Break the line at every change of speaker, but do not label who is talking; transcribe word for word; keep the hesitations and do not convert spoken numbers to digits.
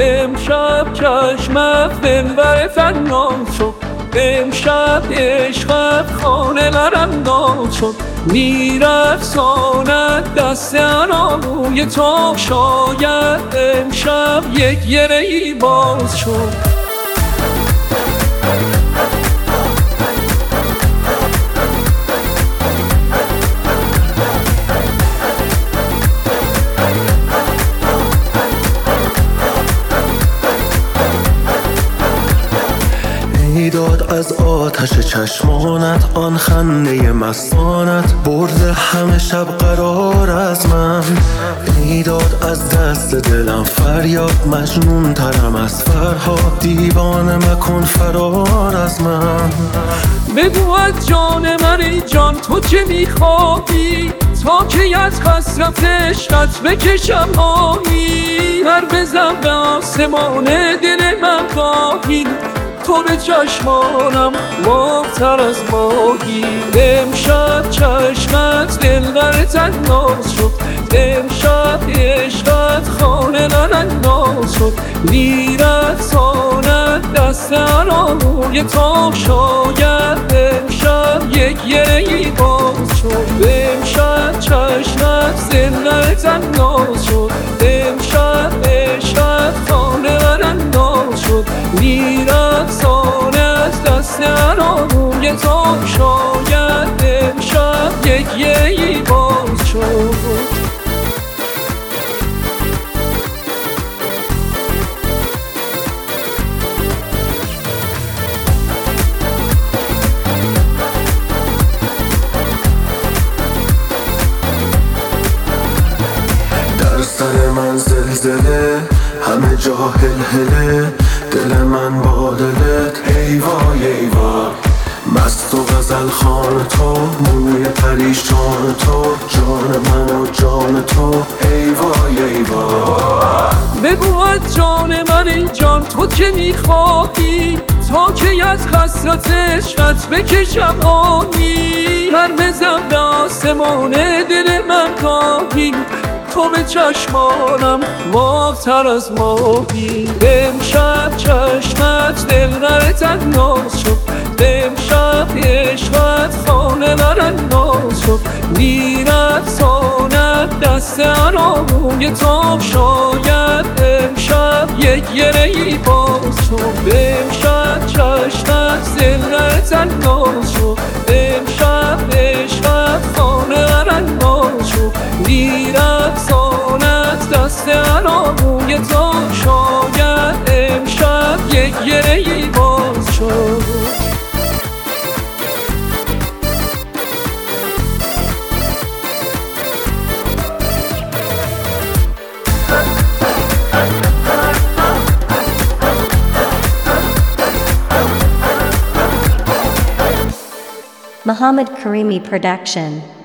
امشب چشمت دلبر فنا شد، امشب عشقت خانه برانداز شد. میرقصاند دست روی تو، شاید امشب یک گره ای باز شد.
میداد از آتش چشمانت، آن خنده مستانت برده همه شب قرار از من. میداد از دست دلم فریاد، مجنون ترم از فرهاد، دیوانه مکن فرار از من.
بگو از جان من ای جان تو چه میخواهی، تا که از حسرت عشقت بکشم آهی. هر بزن به آسمان دل من گاهی، تو به چشمانم ماه‌تر از ماهی. امشب چشمت دلبر تناز شد، امشب عشقت خانه برانداز شد. میرقصاند دست روی تو، شاید امشب یک گره ای باز شد. امشب چشمت دلبر تناز شد، امشب عشقت خانه برانداز شد. میرقصاند دست روی تو، شاید امشب یک گره ای باز شد.
سر من زلزله، همه جا هلهله، دل من با دلت ای وای ای وای. مست و غزل خوان تو، موی پریشان تو، جان من و جان تو ای وای ای وای.
بگو از جان من ای جان تو چه میخواهی، تا که از حسرت عشقت بکشم آهی. هر بزن به آسمان دل من گاهی، تو به چشمانم ماه‌تر از ماهی. امشب چشمت دلبر تناز شد، امشب عشقت خانه برانداز شد. میرقصاند دست روی تو، شاید امشب یک گره ای باز شد. امشب چشمت دلبر تناز شد، امشب عشقت خانه برانداز شد. میرقصاند دست روی تو، شاید امشب یک گره ای باز شد.
Muhammad Karimi Production.